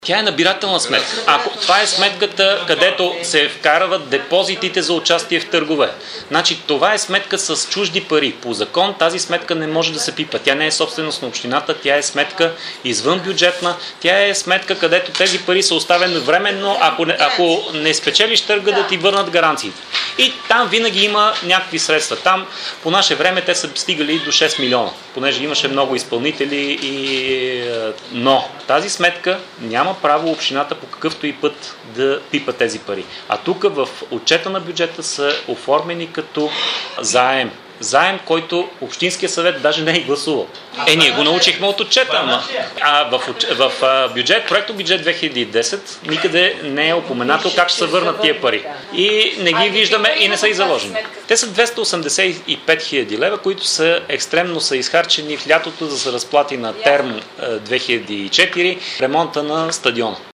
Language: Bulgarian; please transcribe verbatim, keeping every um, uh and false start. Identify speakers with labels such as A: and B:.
A: Тя е набирателна сметка. Ако това е сметката, където се вкарват депозитите за участие в търгове. Значи това е сметка с чужди пари. По закон тази сметка не може да се пипа. Тя не е собственост на общината, тя е сметка извън бюджетна. Тя е сметка, където тези пари са оставени временно, ако не, ако не спечелиш търга, да ти върнат гаранциите. И там винаги има някакви средства. Там по наше време те са стигали до шест милиона, понеже имаше много изпълнители. И... Но тази сметка няма право общината по какъвто и път да пипа тези пари. А тук в отчета на бюджета са оформени като заем. Заем, който Общинския съвет даже не е гласувал. Е, ние го научихме от отчета, ама. А в, в, в бюджет, проекто бюджет две хиляди и десет никъде не е упоменато как ще се върнат тия пари. И не ги виждаме и не са и заложени. Те са двеста осемдесет и пет хиляди лева, които са екстремно са изхарчени в лятото, за да се разплати на Терм две хиляди и четири ремонта на стадиона.